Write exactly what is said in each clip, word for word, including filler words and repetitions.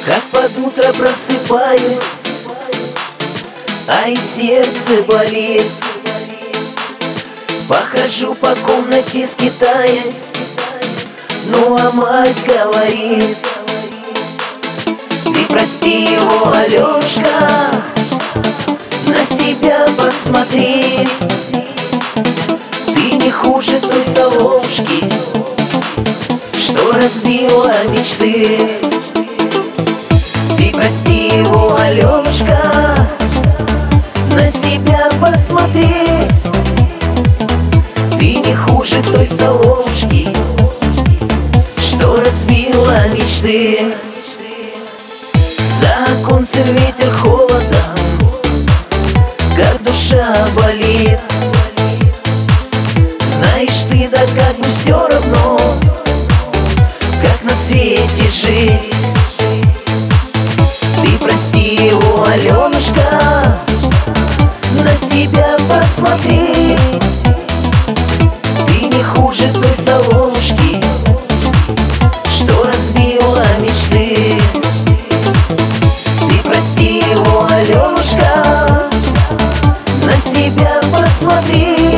Как под утро просыпаюсь, а и сердце болит. Похожу по комнате, скитаясь, ну а мать говорит: ты прости его, Алёшка, на себя посмотри. Ты не хуже той соловушки, что разбила мечты. Ты прости его, Алёнушка, на себя посмотри. Ты не хуже той соловушки, что разбила мечты. За оконцем ветер холодом, как душа болит. Знаешь ты, да как бы все равно, как на свете жить. Ты прости его, Алёнушка, на себя посмотри. Ты не хуже той соловушки, что разбила мечты. Ты прости его, Алёнушка, на себя посмотри.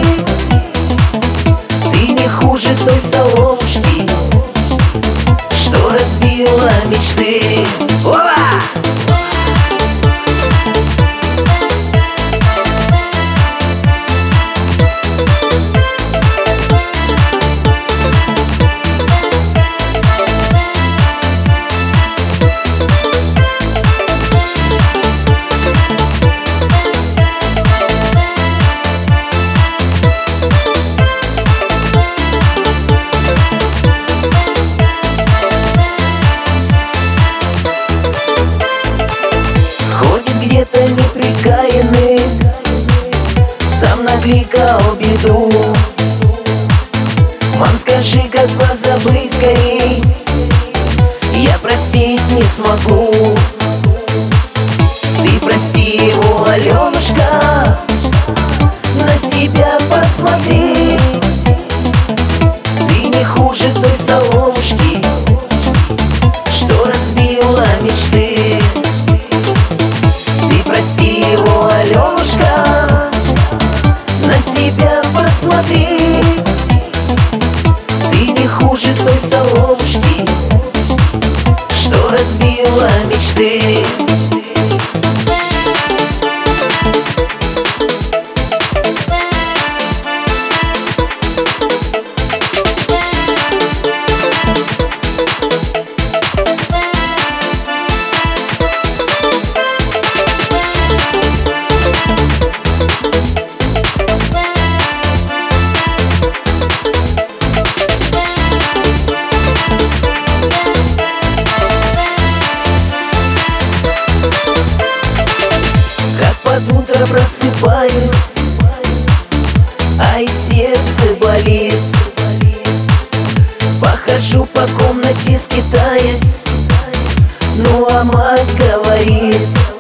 Ты не хуже той соловушки, что разбила мечты. Опа! Где-то неприкаянный, сам накликал беду. Мам, скажи, как позабыть скорей, я простить не смогу. Ты прости его, Алёнушка, на себя посмотри. Ты не хуже той соловушки, что разбила мечты. Прости его, Алёнушка, на себя посмотри. Ты не хуже той соловушки, что разбила мечты. Под утро просыпаюсь, а и сердце болит. Похожу по комнате, скитаясь, ну а мать говорит: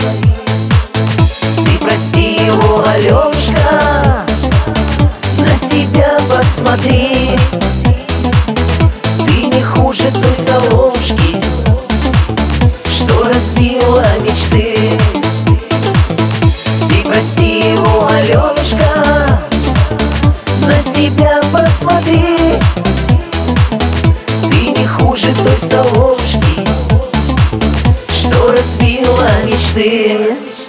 ты прости его, Алёнушка, на себя посмотри. Ты не хуже той соловушки, что разбила мечты. Прости его, Алёнушка, на себя посмотри. Ты не хуже той соловушки, что разбила мечты.